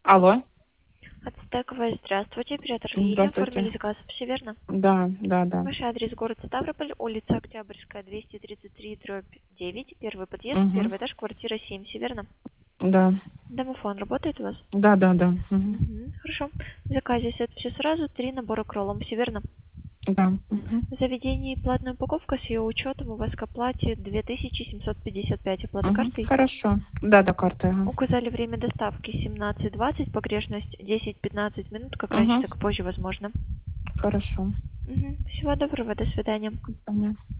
Алло. Ацтековая, здравствуйте, оператор Лилия, Здравствуйте. оформили заказ, все верно? Да, да, да. Ваш адрес город Ставрополь, улица Октябрьская, 233/9, первый подъезд, Угу. первый этаж, квартира 7, все верно? Да. Домофон работает у вас? Да, да, да. Угу. Хорошо. В заказе это все сразу, 3 набора к роллам, все верно? Да. Угу. В заведении платная упаковка с ее учетом у вас к оплате 2755, оплата Угу. картой. Хорошо. Да, до карты. Ага. Указали время доставки 17:20, погрешность 10-15 минут, как раньше, Угу. так и позже возможно. Хорошо. Всего доброго, до свидания. Понятно.